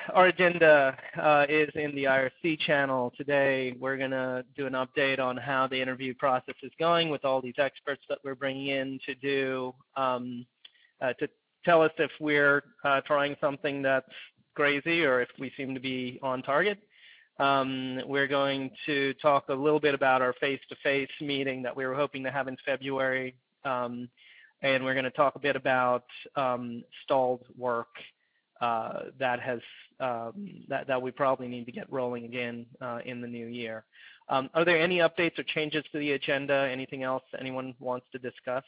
our agenda is in the IRC channel. Today, we're going to do an update on how the interview process is going with all these experts that we're bringing in to tell us if we're trying something that's crazy or if we seem to be on target. We're going to talk a little bit about our face-to-face meeting that we were hoping to have in February, and we're going to talk a bit about stalled work that we probably need to get rolling again in the new year. Are there any updates or changes to the agenda? Anything else anyone wants to discuss?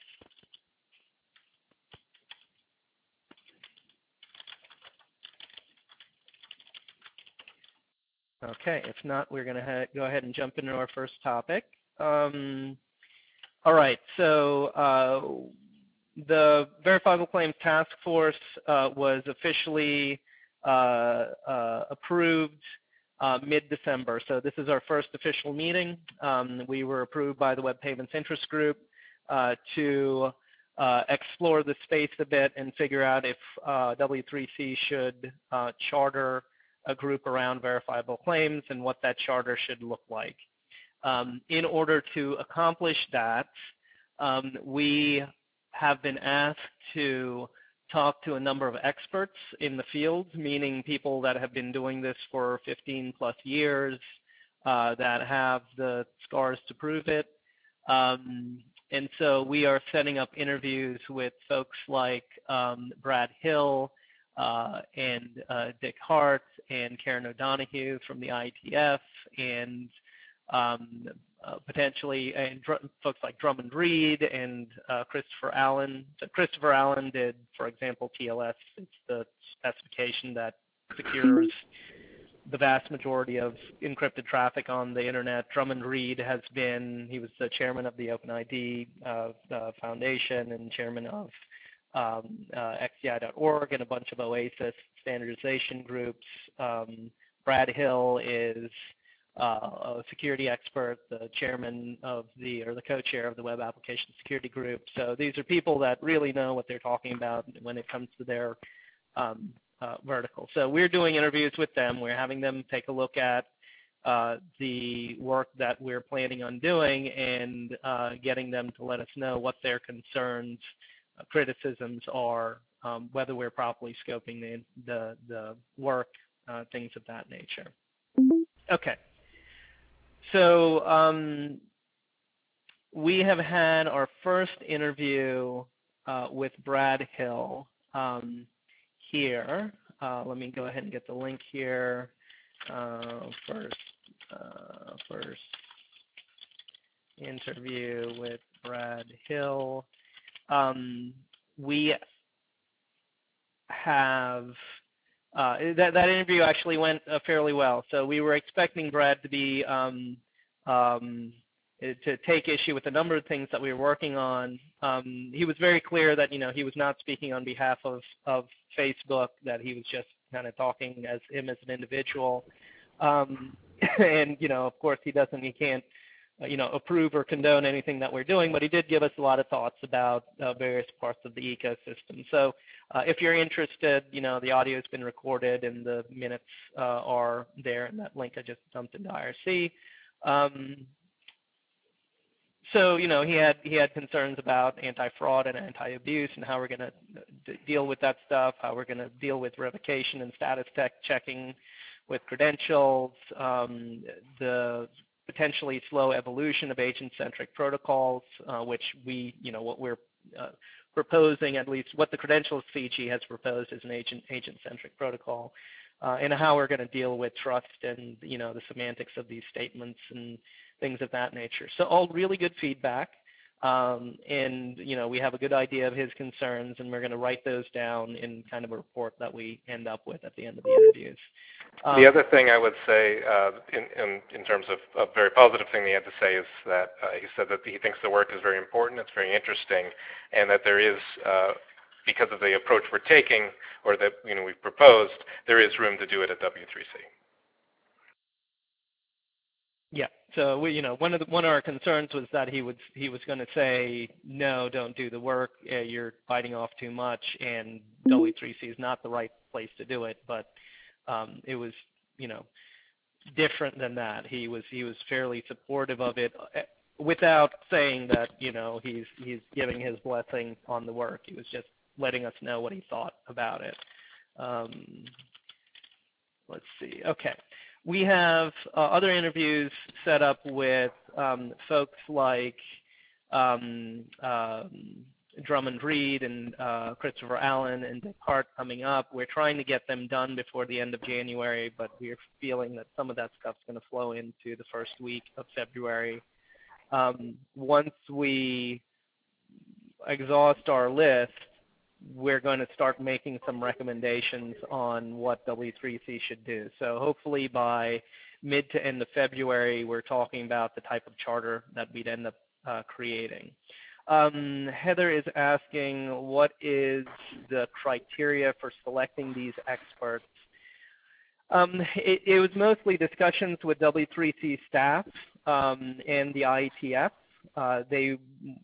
Okay, if not, we're going to go ahead and jump into our first topic. All right, so the Verifiable Claims Task Force was officially approved mid-December. So this is our first official meeting. We were approved by the Web Payments Interest Group to explore the space a bit and figure out if W3C should charter a group around verifiable claims and what that charter should look like. In order to accomplish that, we have been asked to talk to a number of experts in the field, meaning people that have been doing this for 15 plus years, that have the scars to prove it. And so we are setting up interviews with folks like Brad Hill and Dick Hart and Karen O'Donoghue from the IETF, and potentially folks like Drummond Reed and Christopher Allen. So Christopher Allen did, for example, TLS. It's the specification that secures the vast majority of encrypted traffic on the internet. Drummond Reed he was the chairman of the OpenID Foundation and chairman of XDI.org and a bunch of OASIS standardization groups. Brad Hill is a security expert, the chairman of the co-chair of the Web Application Security Group. So these are people that really know what they're talking about when it comes to their vertical. So we're doing interviews with them. We're having them take a look at the work that we're planning on doing and getting them to let us know what their concerns, criticisms are, whether we're properly scoping the work, things of that nature. Okay. So we have had our first interview with Brad Hill here. Let me go ahead and get the link here. First interview with Brad Hill. We have that interview actually went fairly well. So we were expecting Brad to be to take issue with a number of things that we were working on. He was very clear that he was not speaking on behalf of Facebook, that he was just kind of talking as him as an individual. And of course he can't approve or condone anything that we're doing, but he did give us a lot of thoughts about various parts of the ecosystem. So if you're interested, the audio has been recorded and the minutes are there in that link I just dumped into IRC. So he had concerns about anti-fraud and anti-abuse and how we're going to deal with that stuff, how we're going to deal with revocation and status checking with credentials, the potentially slow evolution of agent-centric protocols, which what we're proposing, at least what the credentials CG has proposed, is an agent-centric protocol, and how we're going to deal with trust and the semantics of these statements and things of that nature. So all really good feedback, and we have a good idea of his concerns, and we're going to write those down in kind of a report that we end up with at the end of the interviews. The other thing I would say, in terms of a very positive thing he had to say, is that he said that he thinks the work is very important, it's very interesting, and that there is, because of the approach we're taking, or that we've proposed, there is room to do it at W3C. Yeah. So one of our concerns was that he was going to say, no, don't do the work. You're biting off too much, and W3C is not the right place to do it. But it was, different than that. He was fairly supportive of it, without saying that, he's giving his blessing on the work. He was just letting us know what he thought about it. Let's see. Okay. We have other interviews set up with folks like Drummond Reed and Christopher Allen and Dick Hart coming up. We're trying to get them done before the end of January, but we're feeling that some of that stuff's going to flow into the first week of February. Once we exhaust our list, we're going to start making some recommendations on what W3C should do. So hopefully by mid to end of February, we're talking about the type of charter that we'd end up creating. Heather is asking, what is the criteria for selecting these experts? It was mostly discussions with W3C staff and the IETF. The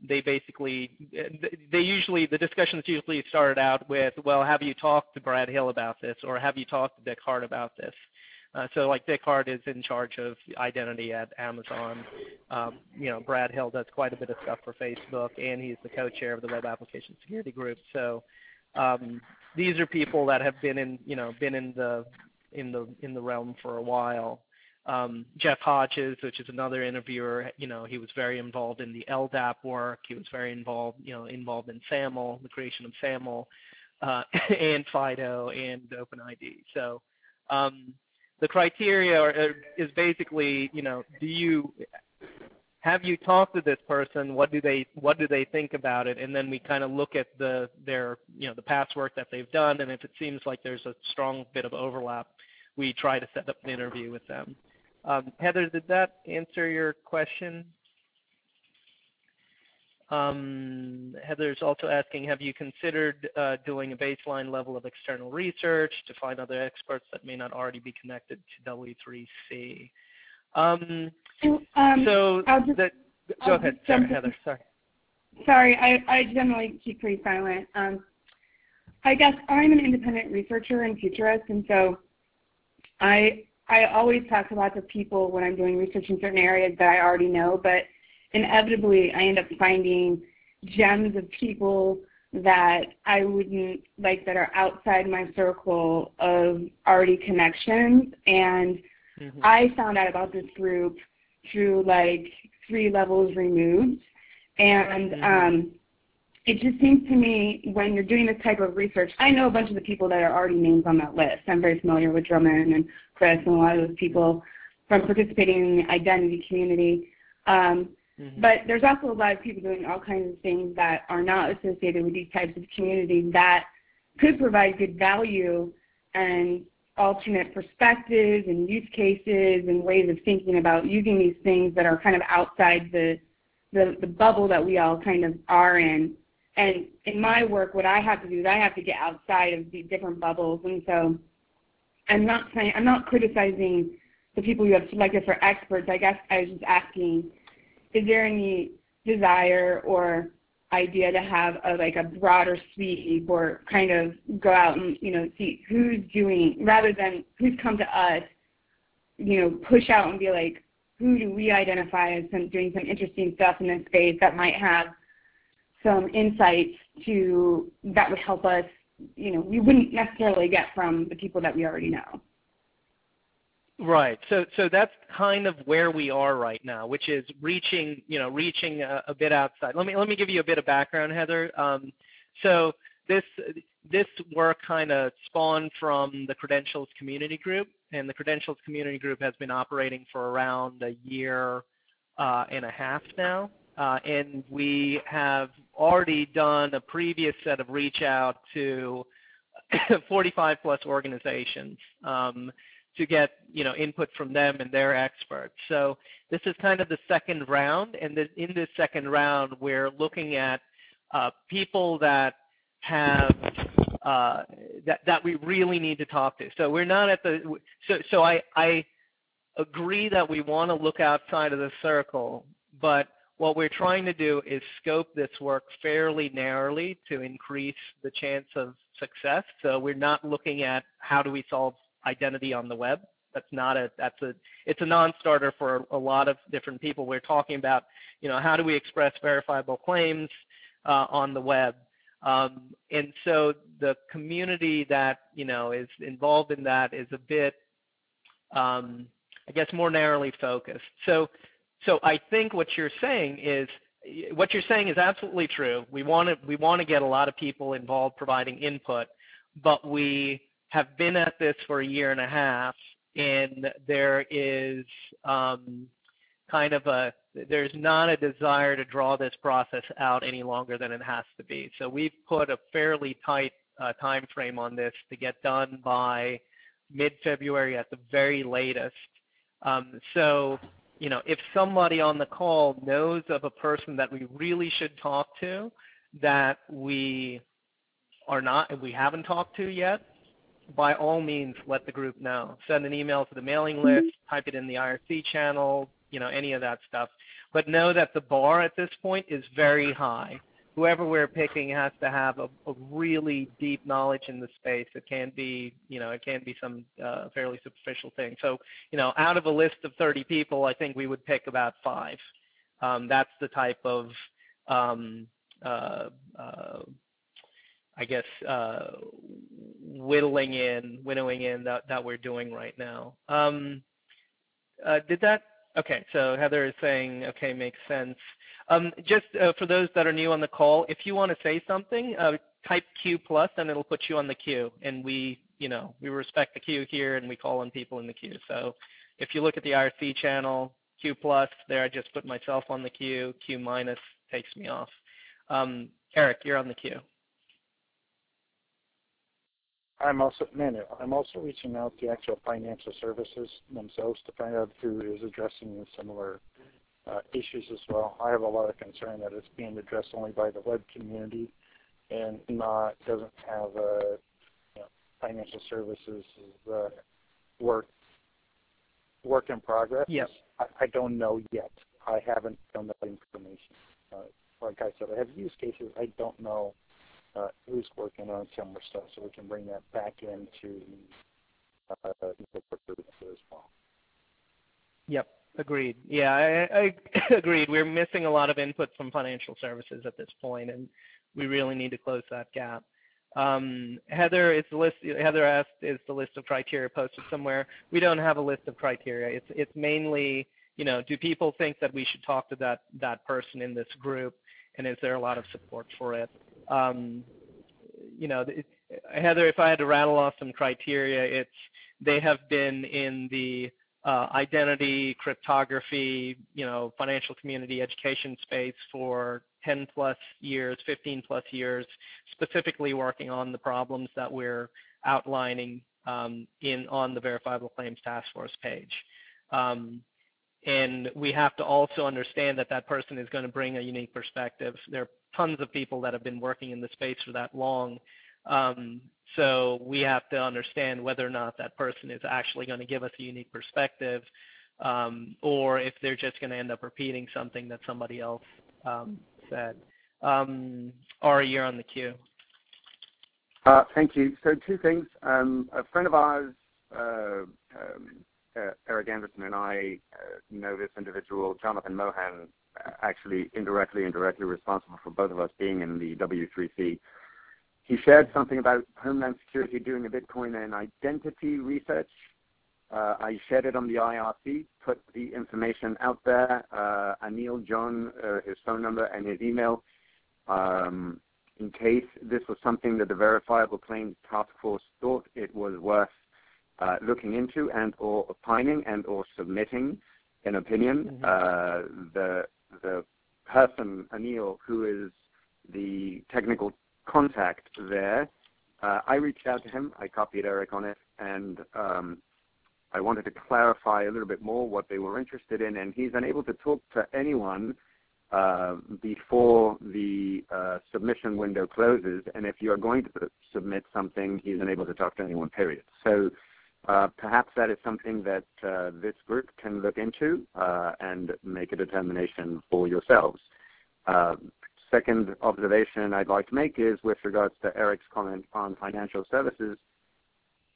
discussions usually started out with, well, have you talked to Brad Hill about this, or have you talked to Dick Hart about this? So like Dick Hart is in charge of identity at Amazon. Brad Hill does quite a bit of stuff for Facebook, and he's the co-chair of the Web Application Security Group. So these are people that have been in the realm for a while. Jeff Hodges, which is another interviewer, he was very involved in the LDAP work. He was very involved in SAML, the creation of SAML, and FIDO and OpenID. So the criteria is basically, have you talked to this person? What do they think about it? And then we kind of look at the past work that they've done, and if it seems like there's a strong bit of overlap, we try to set up an interview with them. Heather, did that answer your question? Heather's also asking, have you considered doing a baseline level of external research to find other experts that may not already be connected to W3C? Go ahead, Heather. Sorry. Sorry, I generally keep pretty silent. I guess I'm an independent researcher and futurist, and so I always talk about the people when I'm doing research in certain areas that I already know, but inevitably I end up finding gems of people that I wouldn't like, that are outside my circle of already connections. And I found out about this group through like 3 levels removed. And it just seems to me when you're doing this type of research, I know a bunch of the people that are already names on that list. I'm very familiar with Drummond and Chris and a lot of those people from participating in the identity community. But there's also a lot of people doing all kinds of things that are not associated with these types of communities that could provide good value and alternate perspectives and use cases and ways of thinking about using these things that are kind of outside the bubble that we all kind of are in. And in my work, what I have to do is I have to get outside of these different bubbles. And so I'm not criticizing the people you have selected for experts. I guess I was just asking, is there any desire or idea to have a broader sweep, or kind of go out and see who's doing, rather than who's come to us, push out and be like, who do we identify as doing some interesting stuff in this space that might have some insights that would help us, we wouldn't necessarily get from the people that we already know. Right. So that's kind of where we are right now, which is reaching a bit outside. Let me give you a bit of background, Heather. So this work kind of spawned from the Credentials Community Group, and the Credentials Community Group has been operating for around a year and a half now. And we have already done a previous set of reach out to 45 plus organizations to get input from them and their experts. So this is kind of the second round, and in this second round we're looking at people that have that we really need to talk to. So we're not at the so I agree that we want to look outside of the circle, but what we're trying to do is scope this work fairly narrowly to increase the chance of success. So we're not looking at how do we solve identity on the web. It's a non-starter for a lot of different people. We're talking about, how do we express verifiable claims on the web? And so the community that, is involved in that is a bit, I guess, more narrowly focused. So I think what you're saying is absolutely true. We want to get a lot of people involved providing input, but we have been at this for a year and a half, and there is there's not a desire to draw this process out any longer than it has to be. So we've put a fairly tight time frame on this to get done by mid-February at the very latest. So, if somebody on the call knows of a person that we really should talk to that we haven't talked to yet, by all means, let the group know. Send an email to the mailing list, type it in the IRC channel, any of that stuff. But know that the bar at this point is very high. Whoever we're picking has to have a really deep knowledge in the space. It can't be, some fairly superficial thing. So, out of a list of 30 people, I think we would pick about 5. That's the type of, winnowing in that we're doing right now. Okay, so Heather is saying, okay, makes sense. Just for those that are new on the call, if you want to say something, type Q+ and it'll put you on the queue. And we respect the queue here and we call on people in the queue. So if you look at the IRC channel, Q+ there, I just put myself on the queue. Q- takes me off. Eric, you're on the queue. I'm also reaching out to actual financial services themselves to find out who is addressing the similar issues as well. I have a lot of concern that it's being addressed only by the web community and doesn't have financial services work in progress. Yep. I don't know yet. I haven't found that information. Like I said, I have use cases. I don't know who's working on similar stuff, so we can bring that back into the as well. Yep, agreed. Yeah, I agreed. We're missing a lot of input from financial services at this point, and we really need to close that gap. Heather asked, is the list of criteria posted somewhere? We don't have a list of criteria. It's mainly, do people think that we should talk to that person in this group, and is there a lot of support for it? Heather, if I had to rattle off some criteria, they have been in the identity, cryptography, financial community education space for 10+ years, 15+ years, specifically working on the problems that we're outlining on the Verifiable Claims Task Force page. And we have to also understand that person is going to bring a unique perspective. There are tons of people that have been working in the space for that long. So we have to understand whether or not that person is actually going to give us a unique perspective, or if they're just going to end up repeating something that somebody else said. Ari, you're on the queue. Thank you. So 2 things. A friend of ours, Eric Anderson, and I know this individual, Jonathan Mohan, actually indirectly responsible for both of us being in the W3C. He shared something about Homeland Security doing a Bitcoin and identity research. I shared it on the IRC, put the information out there. Anil John, his phone number and his email, in case this was something that the Verifiable Claims Task Force thought it was worth looking into and or opining and or submitting an opinion. The person, Anil, who is the technical contact there, I reached out to him. I copied Eric on it, and I wanted to clarify a little bit more what they were interested in, and he's unable to talk to anyone before the submission window closes, and if you're going to submit something, he's unable to talk to anyone, period. So perhaps that is something that this group can look into and make a determination for yourselves. Second observation I'd like to make is with regards to Eric's comment on financial services.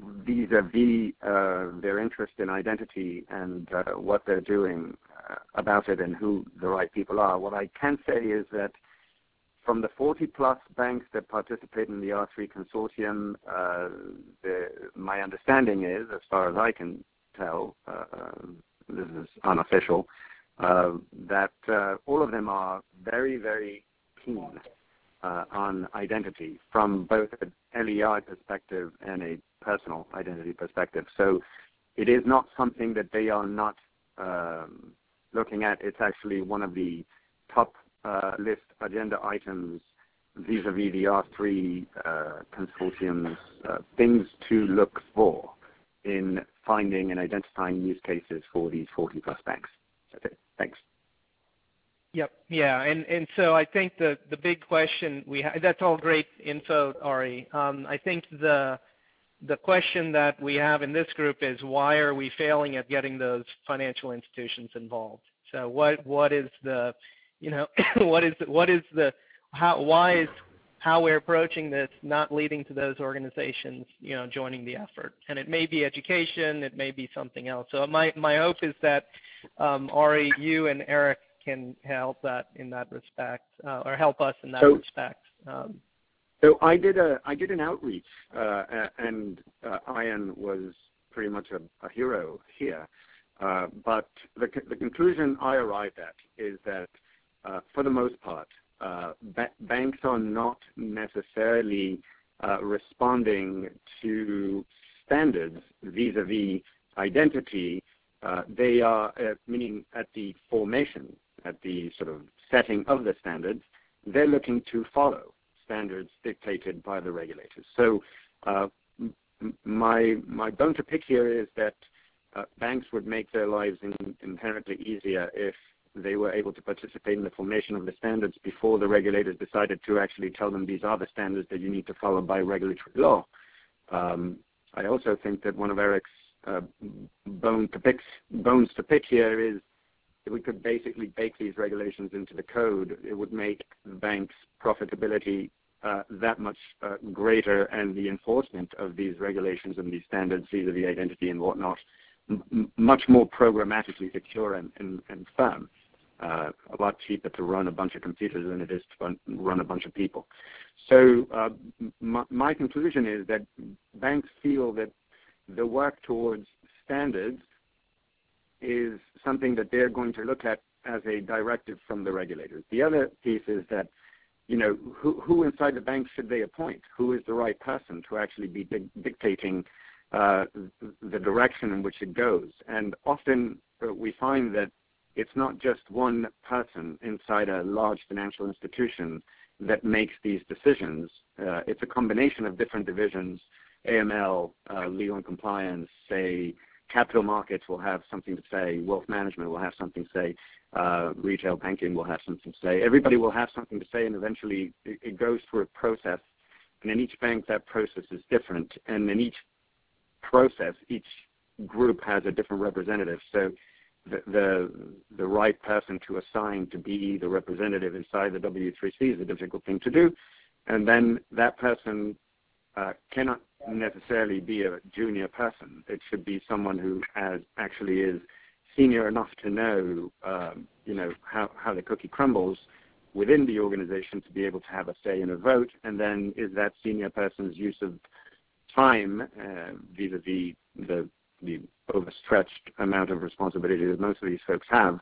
vis-a-vis their interest in identity and what they're doing about it and who the right people are. What I can say is that from the 40-plus banks that participate in the R3 consortium, my understanding is, as far as I can tell, this is unofficial, that all of them are very, very keen on identity from both an LEI perspective and a personal identity perspective. So it is not something that they are not looking at. It's actually one of the top list agenda items vis-a-vis the R3 consortium's things to look for in finding and identifying use cases for these 40-plus banks. That's it. Thanks. Yep. Yeah. And so I think the big question that's all great info, Ari. I think the question that we have in this group is, why are we failing at getting those financial institutions involved? So what is the, how we're approaching this not leading to those organizations, joining the effort? And it may be education, it may be something else. So my hope is that Ari, you and Eric can help that in that respect, or help us in that respect. So I did an outreach, and Ian was pretty much a hero here. But the conclusion I arrived at is that, for the most part, banks are not necessarily responding to standards vis-a-vis identity. They are, meaning at the formation, at the sort of setting of the standards, they're looking to follow standards dictated by the regulators. So my bone to pick here is that banks would make their lives inherently easier if they were able to participate in the formation of the standards before the regulators decided to actually tell them these are the standards that you need to follow by regulatory law. I also think that one of Eric's bones to pick here is if we could basically bake these regulations into the code, it would make the bank's profitability that much greater, and the enforcement of these regulations and these standards vis-a-vis identity and whatnot much more programmatically secure and firm. A lot cheaper to run a bunch of computers than it is to run a bunch of people. So my conclusion is that banks feel that the work towards standards is something that they're going to look at as a directive from the regulators. The other piece is that, who inside the bank should they appoint? Who is the right person to actually be dictating the direction in which it goes? And often we find that it's not just one person inside a large financial institution that makes these decisions. It's a combination of different divisions. AML, legal and compliance, say, capital markets will have something to say, wealth management will have something to say, retail banking will have something to say. Everybody will have something to say, and eventually it goes through a process. And in each bank, that process is different. And in each process, each group has a different representative. So the right person to assign to be the representative inside the W3C is a difficult thing to do. And then that person cannot necessarily be a junior person. It should be someone who actually is senior enough to know, how the cookie crumbles within the organization to be able to have a say in a vote. And then is that senior person's use of time vis-a-vis the overstretched amount of responsibility that most of these folks have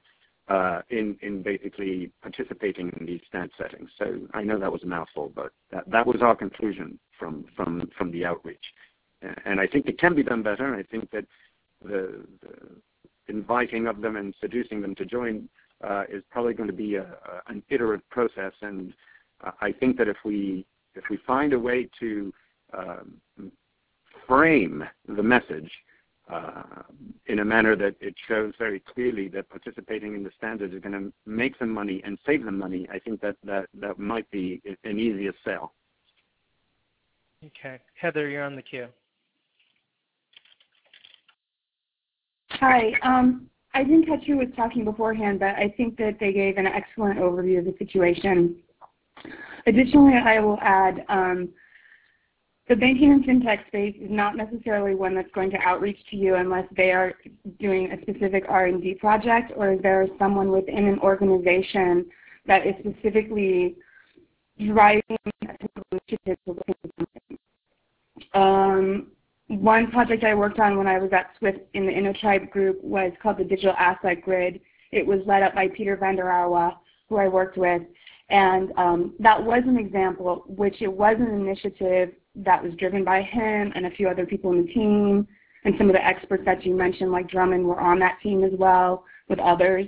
in basically participating in these stand settings. So I know that was a mouthful, but that was our conclusion from the outreach. And I think it can be done better, and I think that the inviting of them and seducing them to join is probably going to be an iterative process. And I think that if we find a way to frame the message in a manner that it shows very clearly that participating in the standards is going to make them money and save them money, I think that might be an easier sell. Okay. Heather, you're on the queue. Hi. I didn't catch who was talking beforehand, but I think that they gave an excellent overview of the situation. Additionally, I will add, the banking and fintech space is not necessarily one that's going to outreach to you unless they are doing a specific R&D project, or if there is someone within an organization that is specifically driving a initiative to look into something. One project I worked on when I was at Swift in the InnoTribe group was called the Digital Asset Grid. It was led up by Peter van der Auwe, who I worked with, and that was an example, which it was an initiative that was driven by him and a few other people in the team, and some of the experts that you mentioned, like Drummond, were on that team as well with others.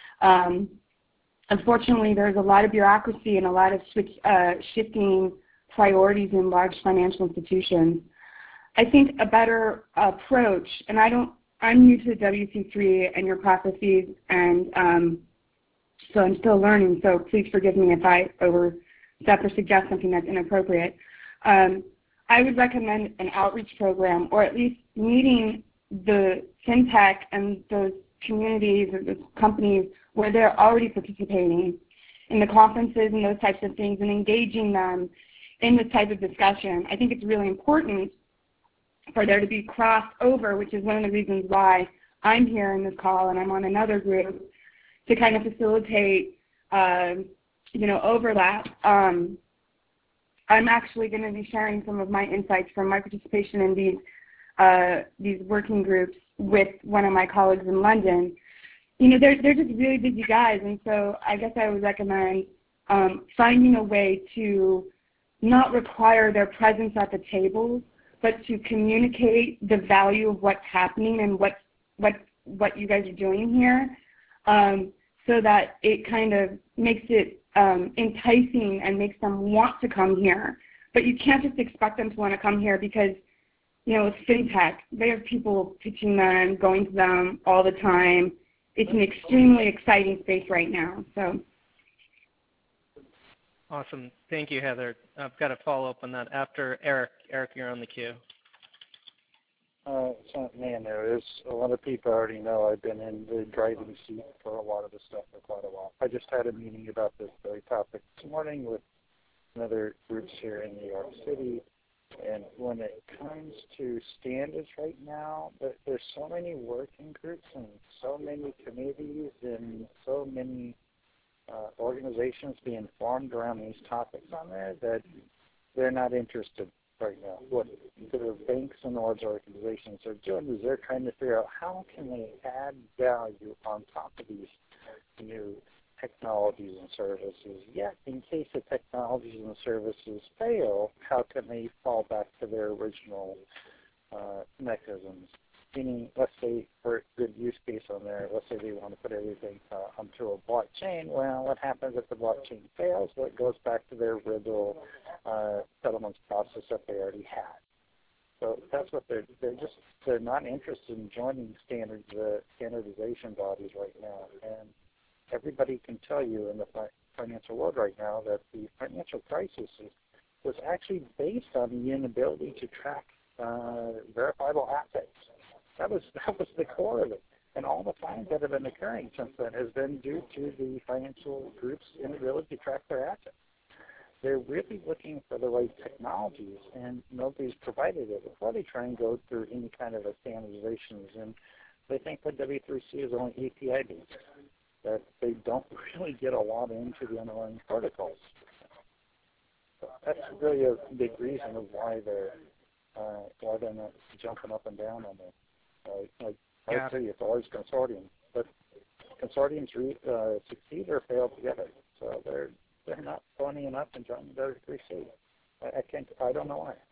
Unfortunately, there's a lot of bureaucracy and a lot of shifting priorities in large financial institutions. I think a better approach, and I'm new to the WC3 and your processes, and so I'm still learning, so please forgive me if I overstep or suggest something that's inappropriate. I would recommend an outreach program, or at least meeting the fintech and those communities or those companies where they're already participating in the conferences and those types of things, and engaging them in this type of discussion. I think it's really important for there to be crossover, which is one of the reasons why I'm here in this call and I'm on another group, to kind of facilitate, overlap. I'm actually going to be sharing some of my insights from my participation in these working groups with one of my colleagues in London. They're just really busy guys, and so I guess I would recommend finding a way to not require their presence at the tables, but to communicate the value of what's happening and what you guys are doing here, so that it kind of makes it enticing and makes them want to come here. But you can't just expect them to want to come here because, it's fintech. They have people pitching them, going to them all the time. It's an extremely exciting space right now. So. Awesome. Thank you, Heather. I've got to follow up on that after Eric. Eric, you're on the queue. There's a lot of people already know I've been in the driving seat for a lot of this stuff for quite a while. I just had a meeting about this very topic this morning with another groups here in New York City. And when it comes to standards right now, there's so many working groups and so many committees and so many organizations being formed around these topics on there that they're not interested right now. What the banks and large organizations are doing is they're trying to figure out how can they add value on top of these new technologies and services. Yet, in case the technologies and services fail, how can they fall back to their original mechanisms? Meaning, let's say for a good use case on there, let's say they want to put everything onto a blockchain. Well, what happens if the blockchain fails? Well, it goes back to their original settlements process that they already had. So that's what they're not interested in joining standardization bodies right now. And everybody can tell you in the financial world right now that the financial crisis was actually based on the inability to track verifiable assets. That was the core of it. And all the fines that have been occurring since then has been due to the financial groups' inability to track their assets. They're really looking for the right technologies, and nobody's provided it before they try and go through any kind of a standardizations. And they think that W3C is only API-based, that they don't really get a lot into the underlying protocols. So that's really a big reason of why they're not jumping up and down on it. I would say it's always consortium, but consortiums succeed or fail together. So they're not phoning up and joining W3C. I don't know why.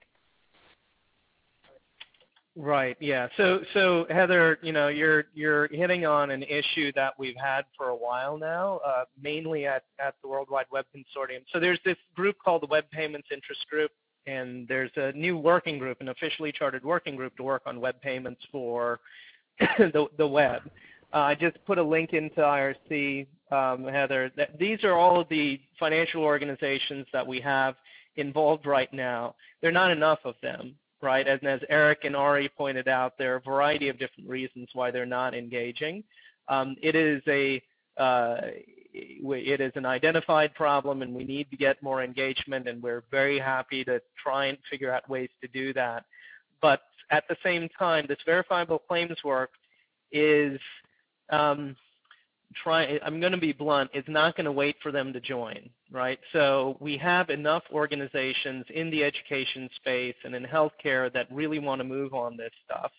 Right. Yeah. So Heather, you're hitting on an issue that we've had for a while now, mainly at the World Wide Web Consortium. So there's this group called the Web Payments Interest Group, and there's a new working group, an officially chartered working group to work on web payments for the web. I just put a link into IRC, Heather. These are all of the financial organizations that we have involved right now. There are not enough of them, right? And as Eric and Ari pointed out, there are a variety of different reasons why they're not engaging. It is it is an identified problem, and we need to get more engagement, and we're very happy to try and figure out ways to do that. But at the same time, this verifiable claims work is I'm going to be blunt, it's not going to wait for them to join, right? So we have enough organizations in the education space and in healthcare that really want to move on this stuff.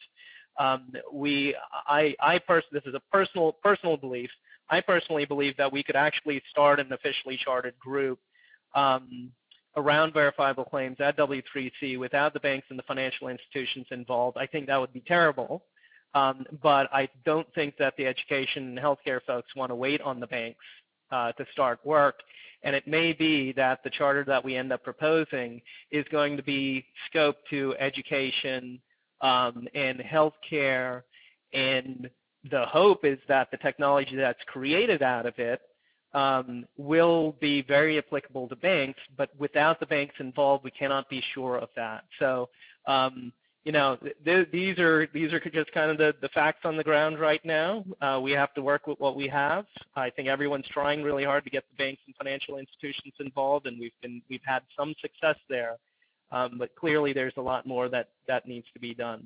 This is a personal belief. I personally believe that we could actually start an officially chartered group around verifiable claims at W3C without the banks and the financial institutions involved. I think that would be terrible. But I don't think that the education and healthcare folks want to wait on the banks to start work. And it may be that the charter that we end up proposing is going to be scoped to education and healthcare. And the hope is that the technology that's created out of it will be very applicable to banks. But without the banks involved, we cannot be sure of that. So you know, these are just kind of the facts on the ground right now. We have to work with what we have. I think everyone's trying really hard to get the banks and financial institutions involved, and we've had some success there. But clearly, there's a lot more that needs to be done.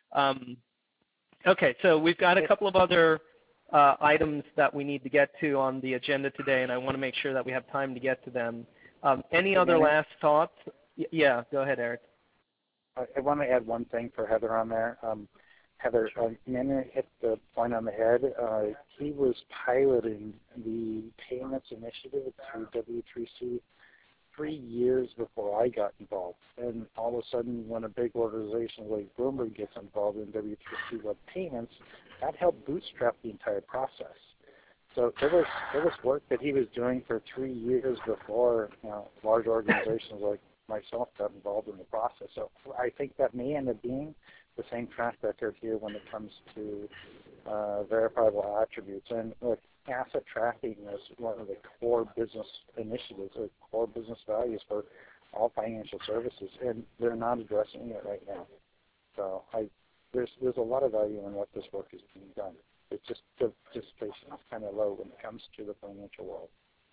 Okay, so we've got a couple of other items that we need to get to on the agenda today, and I want to make sure that we have time to get to them. Any other last thoughts? Yeah, go ahead, Eric. I want to add one thing for Heather on there. Heather, Nana hit the point on the head. He was piloting the payments initiative through W3C 3 years before I got involved. And all of a sudden, when a big organization like Bloomberg gets involved in W3C Web Payments, that helped bootstrap the entire process. So there was work that he was doing for 3 years before large organizations like myself got involved in the process. So I think that may end up being the same track record here when it comes to verifiable attributes. And look, asset tracking is one of the core business initiatives, or core business values for all financial services, and they're not addressing it right now. So there's a lot of value in what this work is being done. It's just the participation is kind of low when it comes to the financial world.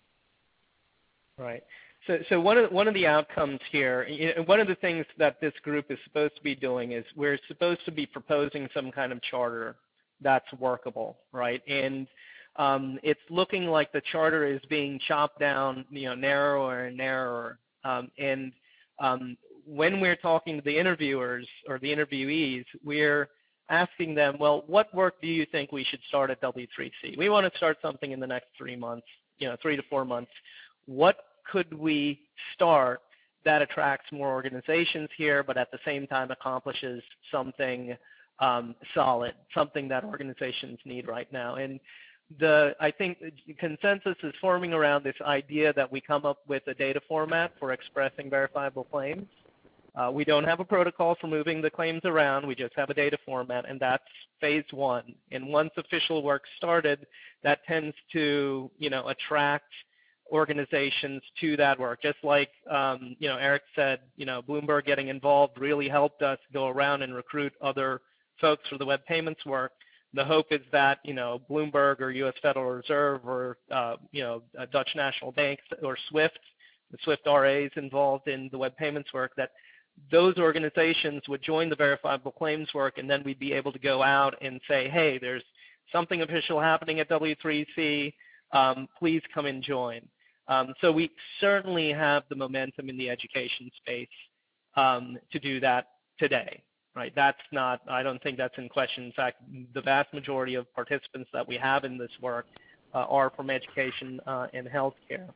Right. So one of the outcomes here, one of the things that this group is supposed to be doing is we're supposed to be proposing some kind of charter that's workable, right? And it's looking like the charter is being chopped down, narrower and narrower. And when we're talking to the interviewers or the interviewees, we're asking them, well, what work do you think we should start at W3C? We want to start something in the next 3 months, 3 to 4 months. What could we start that attracts more organizations here, but at the same time accomplishes something solid, something that organizations need right now? And I think the consensus is forming around this idea that we come up with a data format for expressing verifiable claims. We don't have a protocol for moving the claims around. We just have a data format, and that's phase one. And once official work started, that tends to, attract organizations to that work. Just like, Eric said, Bloomberg getting involved really helped us go around and recruit other folks for the web payments work. The hope is that, Bloomberg or U.S. Federal Reserve or, Dutch National Bank or SWIFT, the SWIFT RAs involved in the web payments work, that those organizations would join the verifiable claims work, and then we'd be able to go out and say, hey, there's something official happening at W3C. Please come and join. So we certainly have the momentum in the education space to do that today. Right, I don't think that's in question. In fact, the vast majority of participants that we have in this work are from education and healthcare.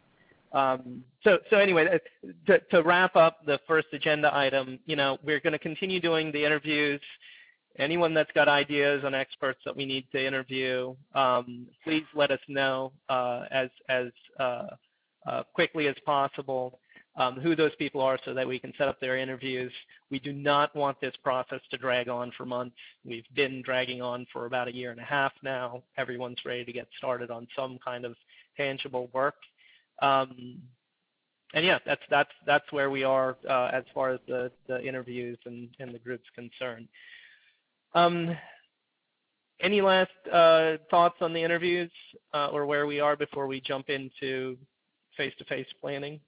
So anyway, to wrap up the first agenda item, we're going to continue doing the interviews. Anyone that's got ideas on experts that we need to interview, please let us know as quickly as possible who those people are so that we can set up their interviews. We do not want this process to drag on for months. We've been dragging on for about 1.5 years now. Everyone's ready to get started on some kind of tangible work. And yeah, that's where we are as far as the interviews and the group's concerned. Any last thoughts on the interviews or where we are before we jump into face-to-face planning?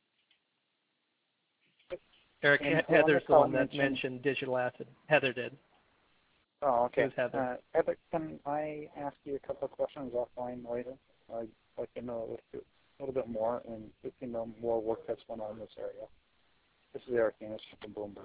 Eric, Heather's the one that mentioned digital asset. Heather did. Oh, okay. Heather. Heather, can I ask you a couple of questions offline later? I'd like to know a little bit more and get to know more work that's going on in this area. This is Eric Anderson from Bloomberg.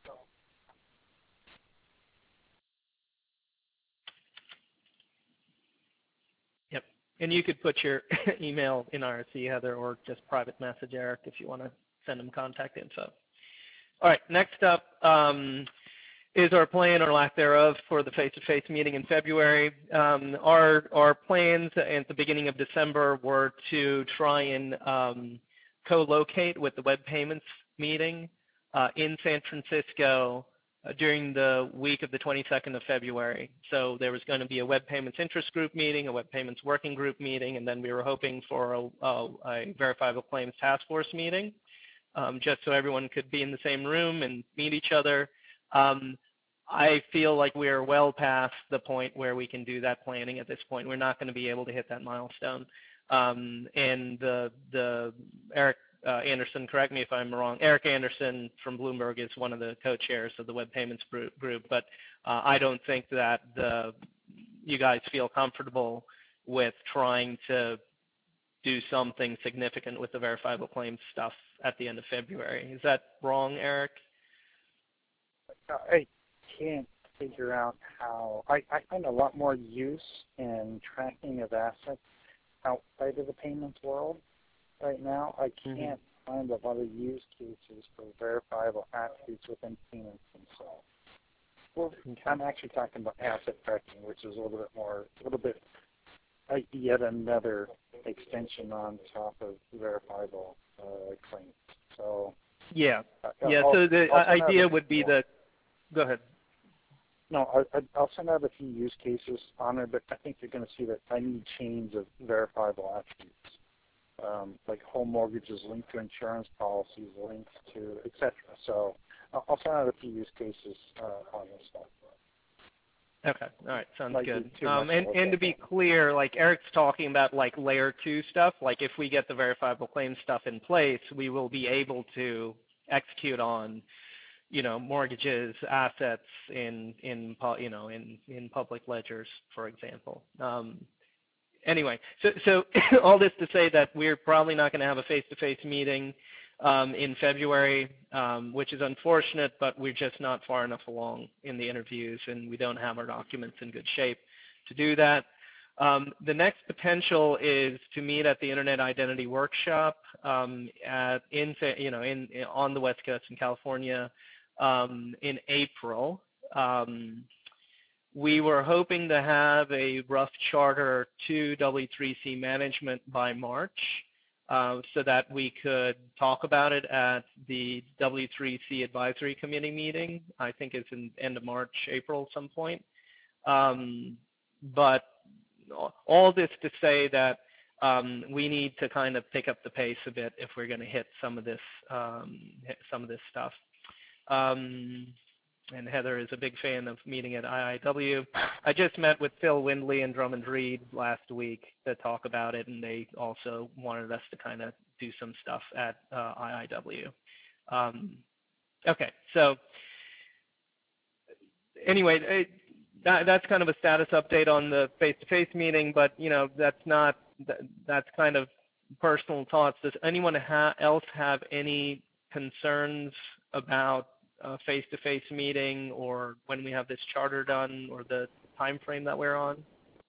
Yep. And you could put your email in RSC, Heather, or just private message Eric if you want to send him contact info. All right, next up is our plan or lack thereof for the face-to-face meeting in February. Our plans at the beginning of December were to try and co-locate with the web payments meeting in San Francisco during the week of the 22nd of February. So there was going to be a web payments interest group meeting, a web payments working group meeting, and then we were hoping for a verifiable claims task force meeting, just so everyone could be in the same room and meet each other. I feel like we are well past the point where we can do that planning at this point. We're not going to be able to hit that milestone. And Eric Anderson, correct me if I'm wrong, Eric Anderson from Bloomberg is one of the co-chairs of the web payments group, but I don't think that you guys feel comfortable with trying to do something significant with the verifiable claims stuff at the end of February. Is that wrong, Eric? I can't figure out how. I find a lot more use in tracking of assets outside of the payments world right now. I can't find a lot of use cases for verifiable attributes within payments themselves. Well, I'm actually talking about asset tracking, which is a little bit yet another extension on top of verifiable claims. So yeah. So the idea would be that. Go ahead. No, I'll send out a few use cases on it, but I think you're going to see that I need chains of verifiable attributes, like home mortgages linked to insurance policies, linked to, etc. So I'll send out a few use cases on this stuff. Okay. All right. Sounds good. And to be clear, like Eric's talking about like layer 2 stuff, like if we get the verifiable claims stuff in place, we will be able to execute on mortgages, assets in public ledgers, for example. Anyway, so all this to say that we're probably not going to have a face-to-face meeting in February, which is unfortunate, but we're just not far enough along in the interviews, and we don't have our documents in good shape to do that. The next potential is to meet at the Internet Identity Workshop on the West Coast in California in April. We were hoping to have a rough charter to W3C management by March so that we could talk about it at the W3C Advisory Committee meeting. I think it's in end of March, April, some point. But all this to say that we need to kind of pick up the pace a bit if we're going to hit some of this stuff. And Heather is a big fan of meeting at IIW. I just met with Phil Windley and Drummond Reed last week to talk about it, and they also wanted us to kind of do some stuff at IIW. Okay, so anyway, that's kind of a status update on the face-to-face meeting, but that's kind of personal thoughts. Does anyone else have any concerns about a face-to-face meeting or when we have this charter done or the time frame that we're on?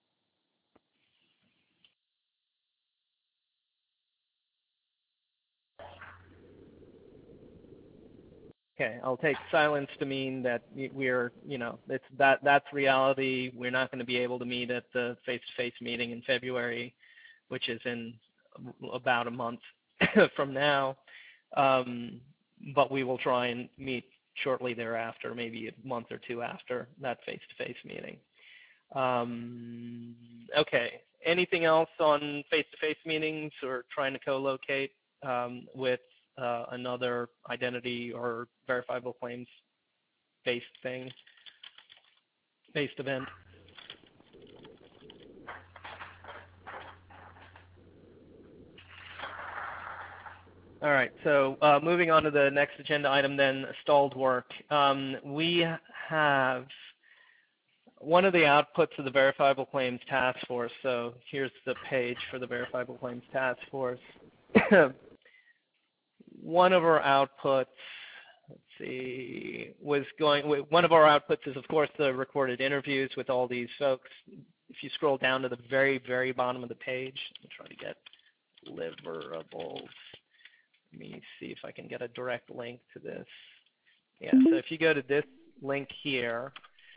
Okay, I'll take silence to mean that we're, that's reality. We're not going to be able to meet at the face-to-face meeting in February, which is in about a month from now. But we will try and meet shortly thereafter, maybe a month or two after that face-to-face meeting. Okay, anything else on face-to-face meetings or trying to co-locate with another identity or verifiable claims based event? All right, so moving on to the next agenda item then, stalled work. We have one of the outputs of the Verifiable Claims Task Force. So here's the page for the Verifiable Claims Task Force. One of our outputs, let's see, one of our outputs is, of course, the recorded interviews with all these folks. If you scroll down to the very, very bottom of the page, let me try to get deliverables. Let me see if I can get a direct link to this. Yeah, so if you go to this link here,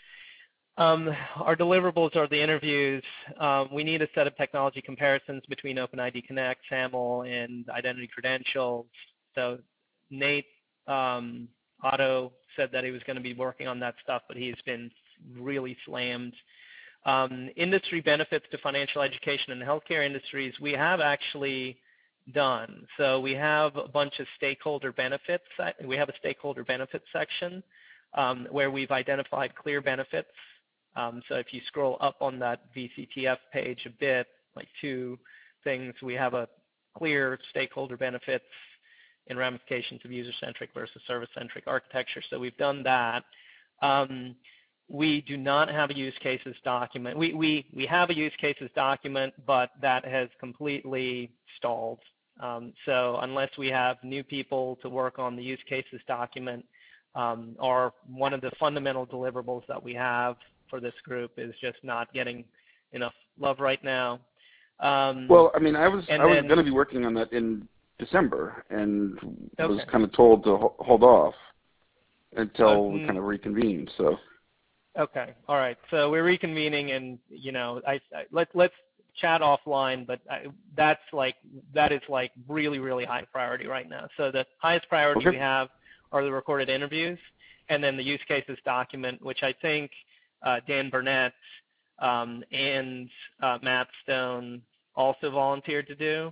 our deliverables are the interviews. We need a set of technology comparisons between OpenID Connect, SAML, and identity credentials. So Nate Otto said that he was going to be working on that stuff, but he's been really slammed. Industry benefits to financial education and healthcare industries, we have actually done. So we have a bunch of stakeholder benefits. We have a stakeholder benefits section where we've identified clear benefits. So if you scroll up on that VCTF page a bit, like 2 things, we have a clear stakeholder benefits and ramifications of user-centric versus service-centric architecture. So we've done that. We do not have a use cases document. We have a use cases document, but that has completely stalled. So unless we have new people to work on the use cases document, or one of the fundamental deliverables that we have for this group is just not getting enough love right now. Well, I mean, I was going to be working on that in December, and was kind of told to hold off until we kind of reconvened. So. Okay. All right. So we're reconvening, and let's chat offline. But that is like really, really high priority right now. So the highest priority we have are the recorded interviews, and then the use cases document, which I think Dan Burnett and Matt Stone also volunteered to do.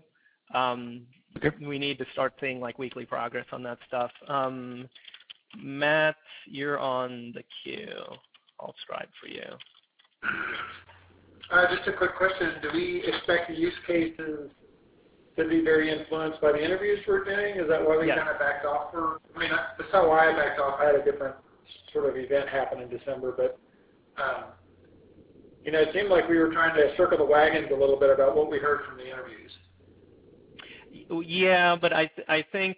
We need to start seeing like weekly progress on that stuff. Matt, you're on the queue. I'll scribe for you. Just a quick question. Do we expect the use cases to be very influenced by the interviews we're doing? Is that why we kind of backed off? That's not why I backed off. I had a different sort of event happen in December, but it seemed like we were trying to circle the wagons a little bit about what we heard from the interviews. Yeah, but I think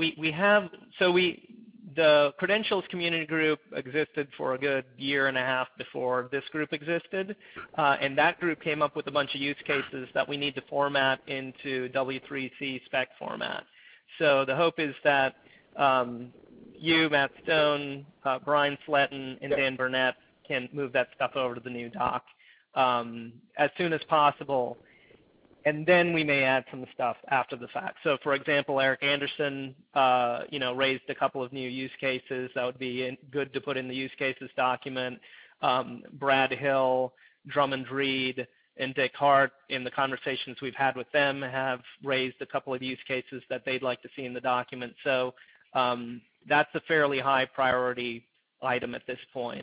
the credentials community group existed for a good year and a half before this group existed, and that group came up with a bunch of use cases that we need to format into W3C spec format. So the hope is that you, Matt Stone, Brian Sletton, and Dan Burnett can move that stuff over to the new doc as soon as possible. And then we may add some stuff after the fact. So, for example, Eric Anderson, raised a couple of new use cases that would be good to put in the use cases document. Brad Hill, Drummond Reed, and Dick Hart, in the conversations we've had with them, have raised a couple of use cases that they'd like to see in the document. So that's a fairly high priority item at this point.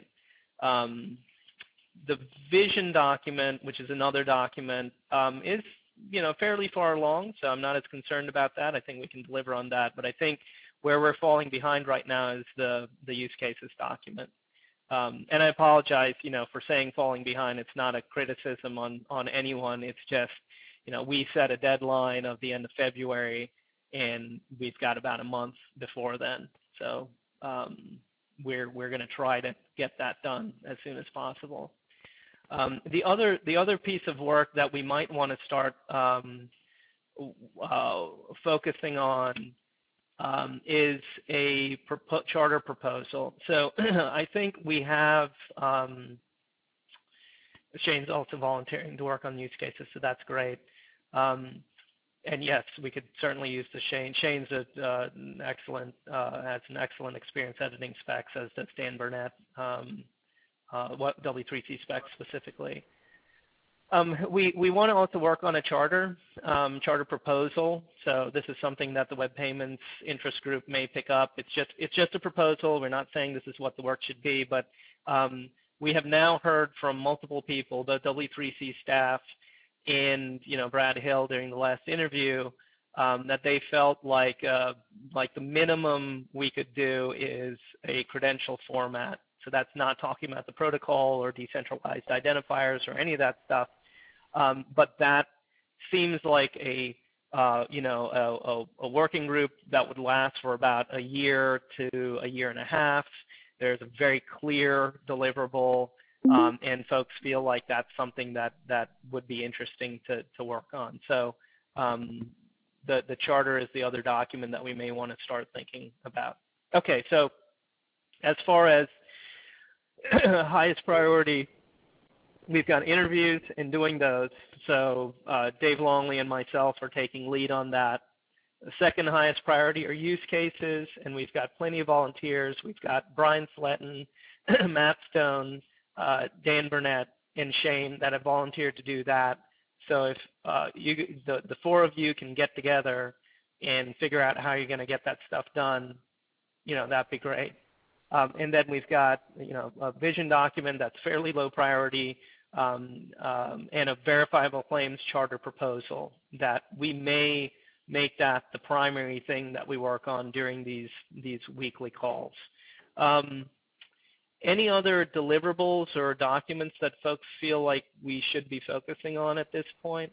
The vision document, which is another document, is fairly far along, so I'm not as concerned about that. I think we can deliver on that. But I think where we're falling behind right now is the use cases document. And I apologize, for saying falling behind. It's not a criticism on anyone. It's just, we set a deadline of the end of February, and we've got about a month before then. So we're going to try to get that done as soon as possible. The other piece of work that we might want to start focusing on is a charter proposal. So I think we have Shane's also volunteering to work on use cases, so that's great. And yes, we could certainly use the Shane. Shane's has an excellent experience editing specs, as does Dan Burnett. W3C specs specifically. We want to also work on a charter proposal. So this is something that the Web Payments Interest Group may pick up. It's just a proposal. We're not saying this is what the work should be, but we have now heard from multiple people, the W3C staff and Brad Hill during the last interview, that they felt like the minimum we could do is a credential format. So that's not talking about the protocol or decentralized identifiers or any of that stuff. But that seems like a working group that would last for about a year to a year and a half. There's a very clear deliverable, and folks feel like that's something that would be interesting to work on. So the charter is the other document that we may want to start thinking about. Okay, so as far as highest priority, we've got interviews and doing those. So Dave Longley and myself are taking lead on that. The second highest priority are use cases, and we've got plenty of volunteers. We've got Brian Sletton, Matt Stone, Dan Burnett, and Shane that have volunteered to do that. So if the four of you can get together and figure out how you're going to get that stuff done, that'd be great. And then we've got a vision document that's fairly low priority, and a verifiable claims charter proposal that we may make that the primary thing that we work on during these weekly calls. Any other deliverables or documents that folks feel like we should be focusing on at this point?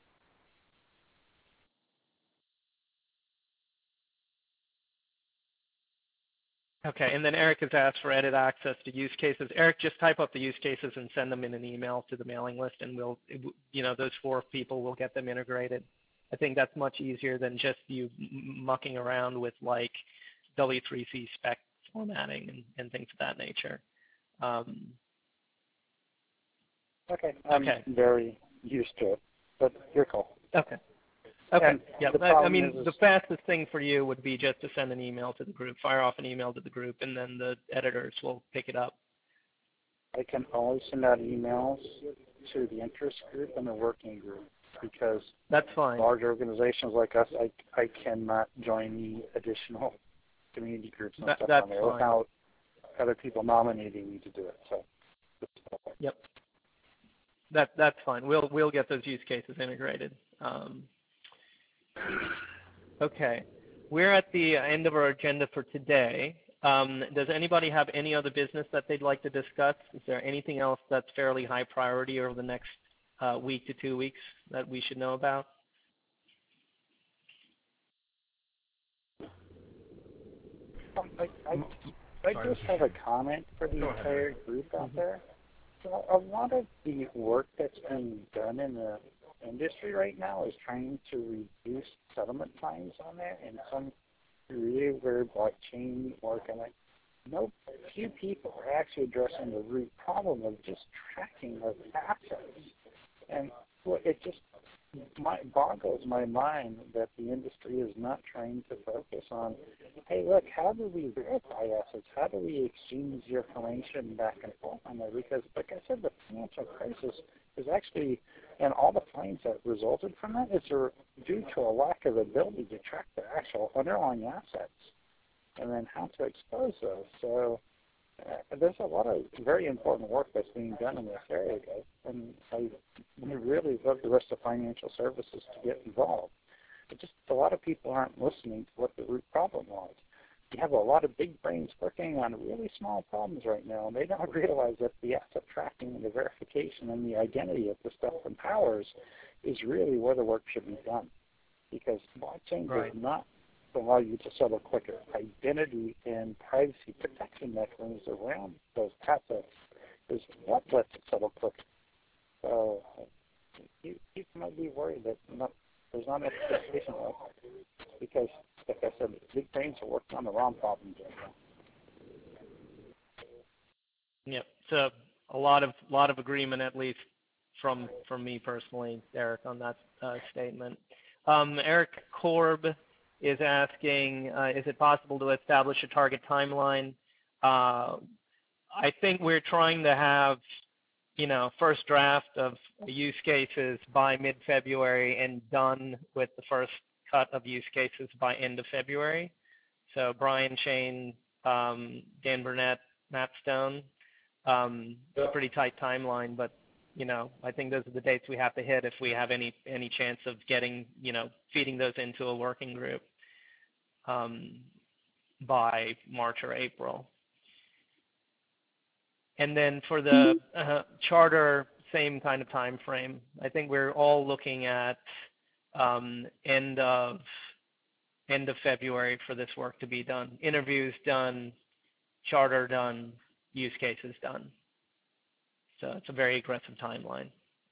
Okay, and then Eric has asked for edit access to use cases. Eric, just type up the use cases and send them in an email to the mailing list, and we'll, those four people will get them integrated. I think that's much easier than just you mucking around with like W3C spec formatting and things of that nature. Okay, I'm very used to it, but you're cool. Okay. Okay. Yeah. I mean, the fastest thing for you would be just to send an email to the group, fire off an email to the group, and then the editors will pick it up. I can always send out emails to the interest group and the working group because that's fine. Large organizations like us, I cannot join the additional community groups and stuff on there without other people nominating me to do it. So. Yep. That's fine. We'll get those use cases integrated. Okay, we're at the end of our agenda for today. Does anybody have any other business that they'd like to discuss? Is there anything else that's fairly high priority over the next week to 2 weeks that we should know about? I just have a comment for the entire group out there. So a lot of the work that's being done in the industry right now is trying to reduce settlement times on there, and some really weird blockchain work on it. Few people are actually addressing the root problem of just tracking of assets. And it just boggles my mind that the industry is not trying to focus on, hey, look, how do we verify assets? How do we exchange the information back and forth on there? Because, like I said, the financial crisis is actually, and all the fines that resulted from that is due to a lack of ability to track the actual underlying assets and then how to expose those. So there's a lot of very important work that's being done in this area, guys, and I really love the rest of financial services to get involved. But just a lot of people aren't listening to what the root problem was. You have a lot of big brains working on really small problems right now, and they don't realize that the asset tracking and the verification and the identity of the stuff from powers is really where the work should be done. Because blockchain does not allow you to settle quicker. Identity and privacy protection mechanisms around those assets is what lets it settle quicker. So people might be worried that there's not enough participation because, like I said, big brains are working on the wrong problems right now. Yep. So a lot of agreement, at least from me personally, Eric, on that statement. Eric Korb is asking, is it possible to establish a target timeline? I think we're trying to have, first draft of use cases by mid-February and done with the first cut of use cases by end of February. So Brian, Shane, Dan Burnett, Matt Stone. A pretty tight timeline, but I think those are the dates we have to hit if we have any chance of getting, feeding those into a working group by March or April. And then for the charter, same kind of time frame. I think we're all looking at end of February for this work to be done. Interviews done, charter done, use cases done. So it's a very aggressive timeline.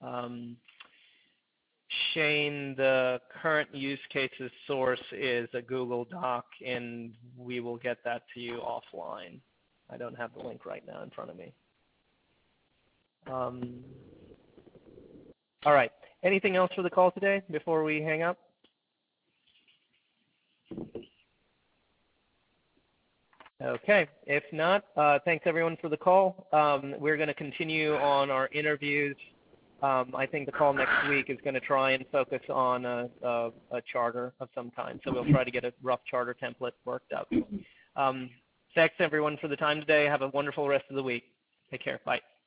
Shane, the current use cases source is a Google Doc, and we will get that to you offline. I don't have the link right now in front of me. All right. Anything else for the call today before we hang up? Okay. If not, thanks everyone for the call. We're going to continue on our interviews. I think the call next week is going to try and focus on a charter of some kind. So we'll try to get a rough charter template worked up. Thanks everyone for the time today. Have a wonderful rest of the week. Take care. Bye.